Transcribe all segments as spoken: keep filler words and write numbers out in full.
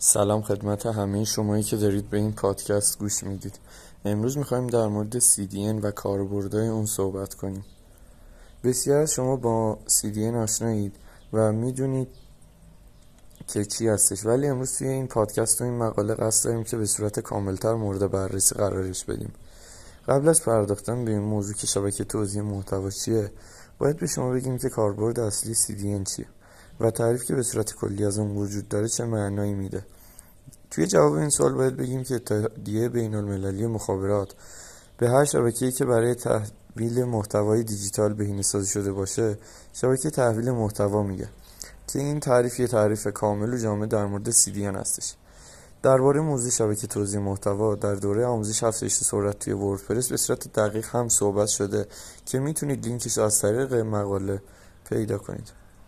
سلام خدمت همه شمایی که دارید به این پادکست گوش میدید. امروز میخوایم در مورد سی دی ان و کاربردهای اون صحبت کنیم. بسیار از شما با سی دی ان آشنایید و میدونید که چی هستش، ولی امروز توی این پادکست و این مقاله قصد داریم که به صورت کاملتر مورد بررسی قرارش بدیم. قبل از پرداختن به این موضوع که شبکه توزیع محتوا چیه، باید به شما بگیم که کاربرد اصلی سی دی ان چیه و تعریف که به صورت کلی از اون وجود داره چه معنایی میده. توی جواب این سوال باید بگیم که اتحادیه بین المللی مخابرات به هر شبکه‌ای که برای تحویل محتوای دیجیتال بهینه‌سازی شده باشه شبکه تحویل محتوا میگه، که این تعریف یه تعریف کامل و جامع در مورد سی دی ان هستش. درباره موضوع شبکه توزیع محتوا در دوره آموزش افزایش سرعت توی وردپرس به صورت دقیق هم صحبت شده که میتونید لینکش از طریق مقاله پیدا کنید.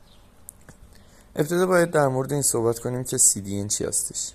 ابتدا باید در مورد این صحبت کنیم که سی دی ان چی هستش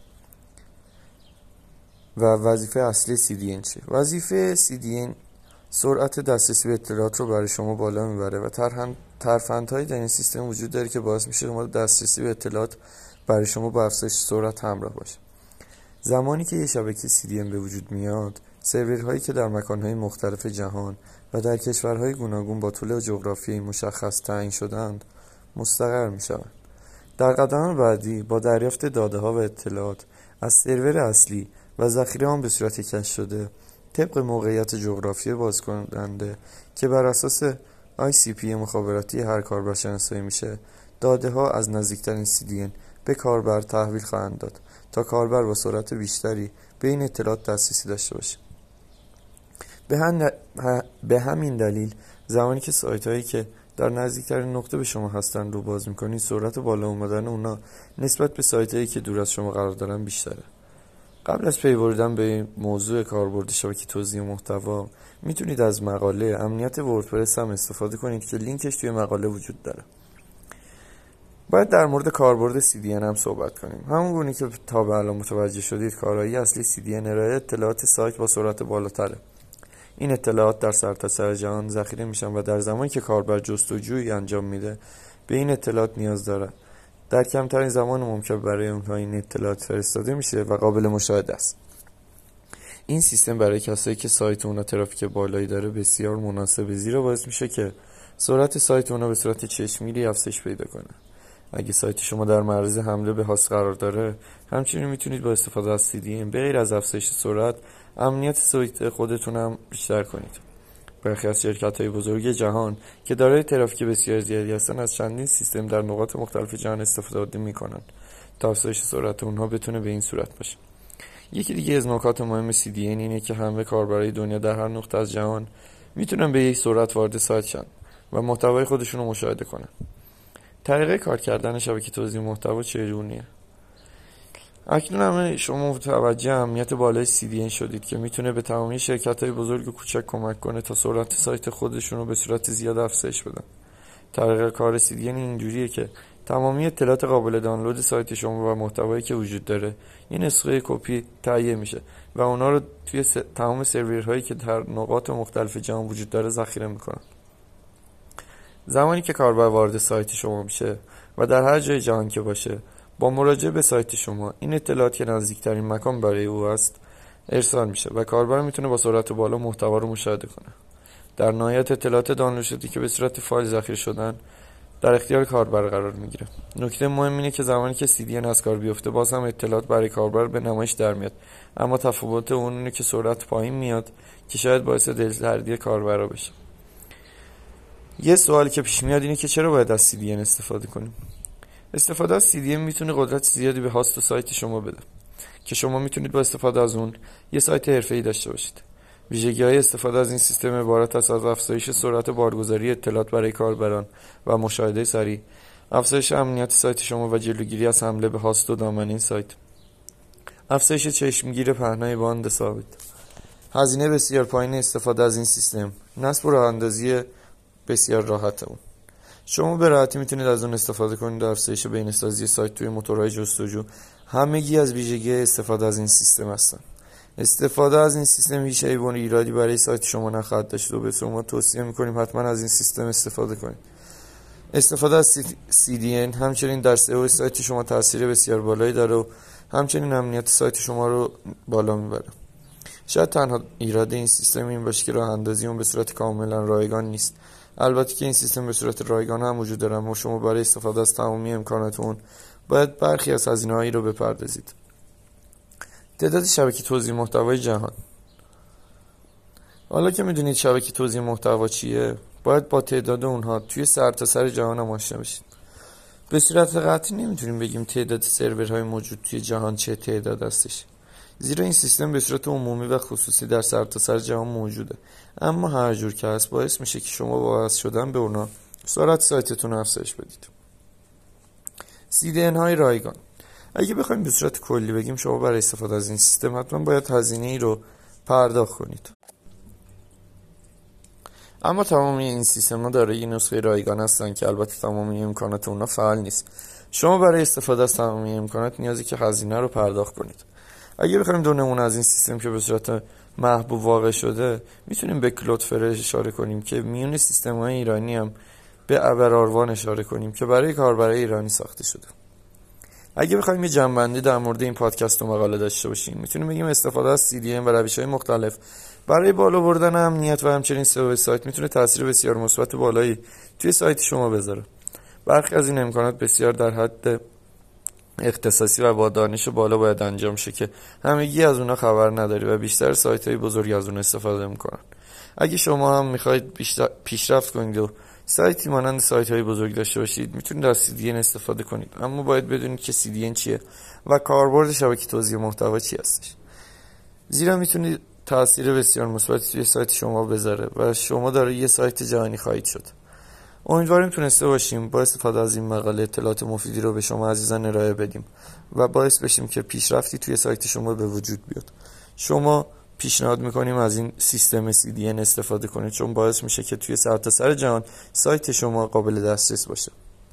و وظیفه اصلی سی دی ان چیه. وظیفه سی دی ان سرعت دسترسی به اطلاعات رو برای شما بالا میبره و ترفندهایی در این سیستم وجود داره که باعث میشه شما دسترسی به اطلاعات برای شما با افزایش سرعت همراه باشه. زمانی که یه شبکه سی دی ان به وجود میاد، سرورهایی که در مکانهای مختلف جهان و در کشورهای گوناگون با طول جغرافیایی مشخص تعیین شدند مستقر میشوند. در قدم بعدی با دریافت داده‌ها و اطلاعات از سرور اصلی و ذخیره آن به صورت کش شده طبق موقعیت جغرافیایی بازکننده که بر اساس آی سی پی مخابراتی هر کاربر شناسایی میشه، داده ها از نزدیکترین سی دی ان به کاربر تحویل خواهند داد تا کاربر با سرعت بیشتری به این اطلاعات دسترسی داشته باشه. به, هم... به همین دلیل زمانی که سایت هایی که در نزدیکترین نقطه به شما هستن رو باز میکنید، سرعت بالا اومدن اونا نسبت به سایت هایی که دور از شما قرار دارن بیشتره. قبل از پی بردن به موضوع کاربرد شبکه توزیع محتوا، میتونید از مقاله امنیت وردپرس هم استفاده کنید که لینکش توی مقاله وجود داره. باید در مورد کاربرد سی دی ان هم صحبت کنیم. همون گونه که تا به الان متوجه شدید، کارایی اصلی سی دی ان ارائه اطلاعات سایت با سرعت بالاتره. این اطلاعات در سرتاسر جهان ذخیره میشن و در زمانی که کاربر جستجویی انجام میده به این اطلاعات نیاز داره. در کمترین زمان ممکن برای اونها این اطلاعات فرستاده میشه و قابل مشاهده است. این سیستم برای کسایی که سایت اونا ترافیک بالایی داره بسیار مناسبه، زیرا باعث میشه که سرعت سایت اونا به صورت چشمگیری افزایش پیدا کنه. اگه سایت شما در معرض حمله به هاست قرار داره، همچنین میتونید با استفاده از سی دی ان به غیر از افزایش سرعت، امنیت سایت خودتون هم بیشتر کنید. برخی از شرکت‌های بزرگ جهان که دارای ترافیک بسیار زیادی هستن از چندین سیستم در نقاط مختلف جهان استفاده میکنن تا افزایش سرعت اونها بتونه به این صورت باشه. یکی دیگه از نکات مهم سی دی ان اینه که همه کاربرای دنیا در هر نقطه از جهان میتونن به یک سرعت وارد سایت شن و محتوای خودشون رو مشاهده کنن. طریقه کار کردن شبکه توزیع محتوا چگونیه؟ اکنون همه شما متوجه اهمیت بالای سی دی ان شدید که میتونه به تمامی شرکت‌های بزرگ و کوچک کمک کنه تا سرعت سایت خودشون رو به صورت زیاد افزایش بدن. طریق کار سی دی ان اینجوریه که تمامی اطلاعات قابل دانلود سایت شما و محتوایی که وجود داره یه نسخه کپی تهیه میشه و اونا رو توی س... تمام سرورهایی که در نقاط مختلف جهان وجود داره ذخیره میکنن. زمانی که کاربر وارد سایت شما میشه و در هر جای جهان که باشه، با مراجعه به سایت شما این اطلاعات که نزدیکترین مکان برای او است ارسال میشه و کاربر میتونه با سرعت بالا محتوا رو مشاهده کنه. در نهایت اطلاعات دانلود شده که به صورت فایل ذخیره شدن در اختیار کاربر قرار میگیره. نکته مهم اینه که زمانی که سی دی ان از کار بیفته، باز هم اطلاعات برای کاربر به نمایش در میاد، اما تفاوت اون اینه که سرعت پایین میاد که شاید باعث دلسردی کاربر بشه. یه سوالی که پیش میاد اینه که چرا باید از سی دی ان استفاده کنیم؟ استفاده از سی دی ان میتونه قدرت زیادی به هاست و سایت شما بده که شما میتونید با استفاده از اون یه سایت حرفه‌ای داشته باشید. ویژگی‌های استفاده از این سیستم عبارت است از افزایش سرعت بارگذاری اطلاعات برای کاربران و مشاهده سریع، افزایش امنیت سایت شما و جلوگیری از حمله به هاست و دامنه این سایت، افزایش چشمگیر پهنای باند ثابت، هزینه بسیار پایین استفاده از این سیستم، نصب و راه‌اندازی بسیار راحت اون. شما به راحتی میتونید از اون استفاده کنید و افزایش بهینه‌سازی سایت توی موتورهای جستجو همگی از ویژگی استفاده از این سیستم هستن. استفاده از این سیستم هیچ عیب و ایرادی برای سایت شما نخواهد داشت و به شما توصیه میکنیم حتما از این سیستم استفاده کنید. استفاده از سی دی ان همچنین در سئو سایت شما تاثیر بسیار بالایی داره و همچنین امنیت سایت شما رو بالا میبره. شاید تنها ایراد این سیستم این باشه که راه اندازی اون به صورت کاملا رایگان نیست. البته که این سیستم به صورت رایگان هم وجود داره، اما شما برای استفاده از تمامی امکانات اون باید برخی از هزینه‌هایی رو بپردازید. تعداد شبکه توزیع محتوای جهان. حالا که میدونید شبکه توزیع محتوا چیه، باید با تعداد اونها توی سرتاسر جهان هم آشنا بشید. به صورت قطعی نمیتونیم بگیم تعداد سرورهای موجود توی جهان چه تعداد هستش، زیرا این سیستم به صورت عمومی و خصوصی در سرتاسر جهان موجوده، اما هر جور که هست باعث میشه که شما با وصل شدن به اونا سرعت سایتتون رو افزایش بدید. سی دی ان های رایگان. اگه بخوایم به صورت کلی بگیم، شما برای استفاده از این سیستم حتما باید هزینه ای رو پرداخت کنید. اما تمامی این سیستم ها دارای یه نسخه رایگان هستن که البته تمامی امکانات اونا فعال نیست. شما برای استفاده از تمامی امکانات نیازی که هزینه رو پرداخت کنید. اگه بخوایم دو نمونه از این سیستم که به صورت محبوب واقع شده، میتونیم به کلودفلش اشاره کنیم که میون سیستم های ایرانی هم به ابراروان اشاره کنیم که برای کاربرای ایرانی ساخته شده. اگه بخوایم یه جمع‌بندی در مورد این پادکست و مقاله داشته باشیم، میتونیم بگیم استفاده از سی دی ان و روش‌های مختلف برای بالا بردن امنیت و همچنین سئو سایت میتونه تاثیر بسیار مثبت و بالایی توی سایت شما بذاره. برخی از این امکانات بسیار در حد اختصاصی و با دانش بالا باید انجام شه که همگی از اونها خبر نداری و بیشتر سایت‌های بزرگ از اون استفاده میکنن. اگه شما هم میخواید پیشرفت کنید و سایتی مانند سایت‌های بزرگ داشته باشید، میتونید از سی دی ان استفاده کنید، اما باید بدونید که سی دی ان چیه و کاربرد شبکه توزیع محتوا چی هستش، زیرا میتونید تاثیر بسیار مثبتی توی سایت شما بذاره و شما داره یه سایت جهانی خواهید شد. امیدواریم تونسته باشیم با استفاده از این مقاله اطلاعات مفیدی رو به شما عزیزان ارائه بدیم و باعث بشیم که پیشرفتی توی سایت شما به وجود بیاد. شما پیشنهاد میکنیم از این سیستم سی دی ان استفاده کنید، چون باعث میشه که توی سرتاسر جهان سایت شما قابل دسترس باشه.